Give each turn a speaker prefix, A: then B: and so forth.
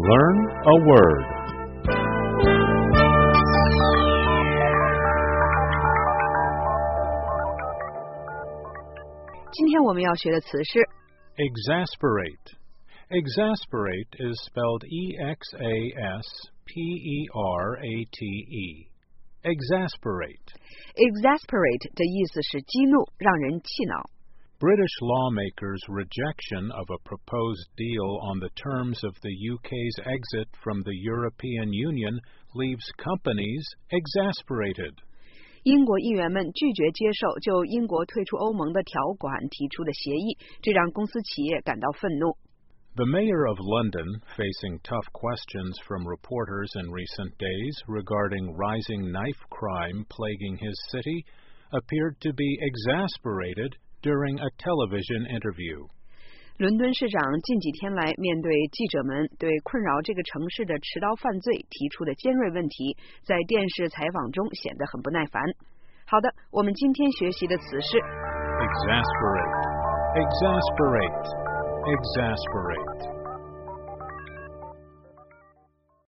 A: Learn a word. Exasperate. Exasperate is spelled E-X-A-S-P-E-R-A-T-E. Exasperate.
B: Exasperate 的意思是激怒，让人气恼。
A: British lawmakers' rejection of a proposed deal on the terms of the UK's exit from the European Union leaves companies exasperated.
B: 英国议员们拒绝接受就英国退出欧盟的条款提出的协议，这让公司企业感到愤怒。
A: The mayor of London, facing tough questions from reporters in recent days regarding rising knife crime plaguing his city, appeared to be exasperated during a television interview.
B: 伦敦市长近几天来面对记者们对困扰这个城市的持刀犯罪提出的尖锐问题，在电视采访中显得很不耐烦。好的，我们今天学习的词是
A: Exasperate. Exasperate. Exasperate.